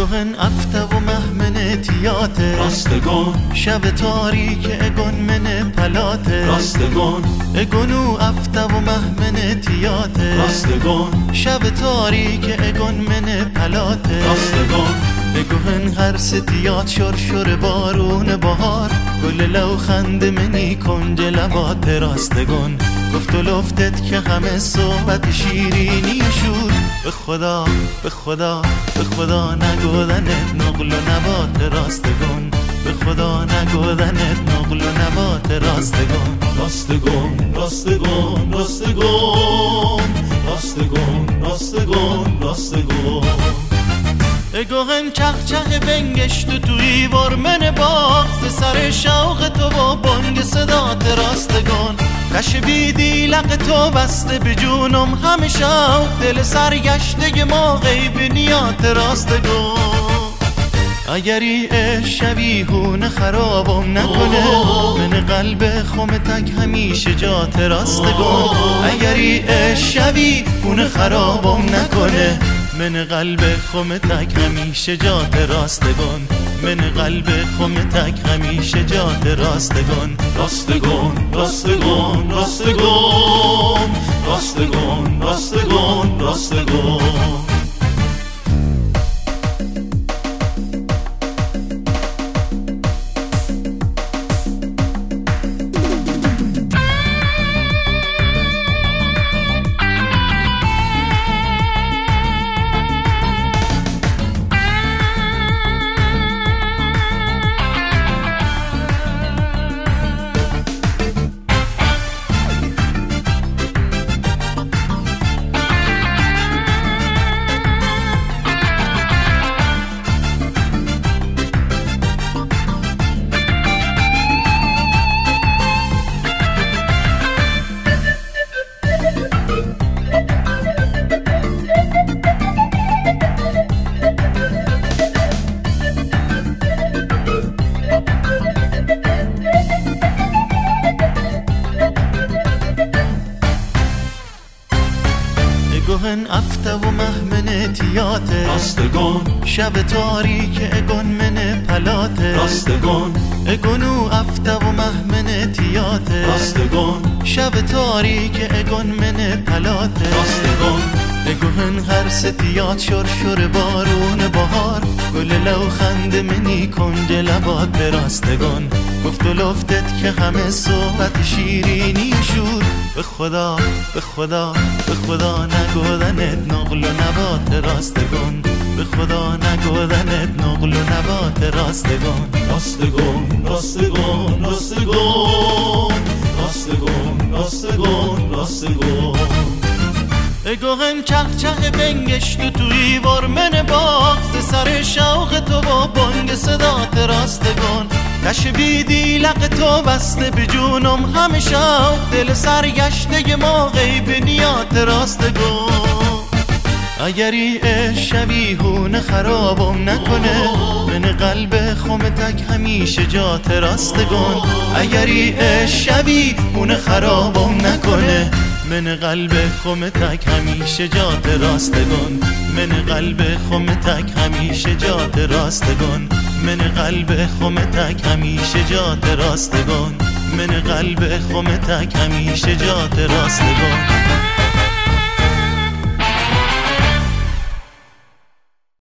اگوهن افته و مهمن تیاته راستگون شب تاریک اگون من پلاته راستگون اگونو افته و مهمن تیاته راستگون شب تاریک اگون من پلاته راستگون اگوهن هر ستیات شر بارون بهار گل لو خند منی کنج لبات راستگون گفت و لفتت که همه صحبت شیرینی شد به خدا به خدا به خدا نگودنت نقل و نبات راستگون به خدا نگودنت نقل و نبات راستگون راستگون راستگون راستگون راستگون راستگون راستگون اگوهن چخ بنگشت توی ورمن باغ سر شوق تو و بانگ صدات راستگون کش بیدی لق تو بسته به جونم همیشه دل سرگشته ما غیب نیات راستگون اگری شبیهون خرابم نکنه من قلب خمتک همیشه جات راستگون اگری شبیهون خرابم نکنه من قلب خمتک همیشه جات راستگون من قلب خمتک همیشه جات راستگون راستگون راستگون راستگون راستگون راستگون راستگون اگوهن افته و مهمن تیاته راستگون شب تاریک اگون من پلاته راستگون اگونو افته و مهمن تیاته راستگون شب تاریک اگون من پلاته راستگون اگوهن هر ستیات شر بارون بهار گل لو خند منی کنج لبات به راستگون گفت و لفتت که همه صحبت شیرینی شد به خدا به خدا به خدا نگودنت نقل و نبات راستگون به خدا نگودنت نقل و نبات راستگون راستگون راستگون راستگون راستگون راستگون راستگون اگوهن چخ بنگشت توی ورمن باغ سر شوق تو و بانگ صدات راستگون کش بیدی لق تو بسته به جونم همیشه دل سرگشته ما غیب نیات راستگون اگری شبیهون خرابم نکنه من قلب خمتک همیشه جات راستگون اگری شبیهون خرابم نکنه من قلب خمتک همیشه جات راستگون من قلب خمتک همیشه جات راستگون من قلب خمتک همیشه جات راستگون من قلب خمتک همیشه جات راستگون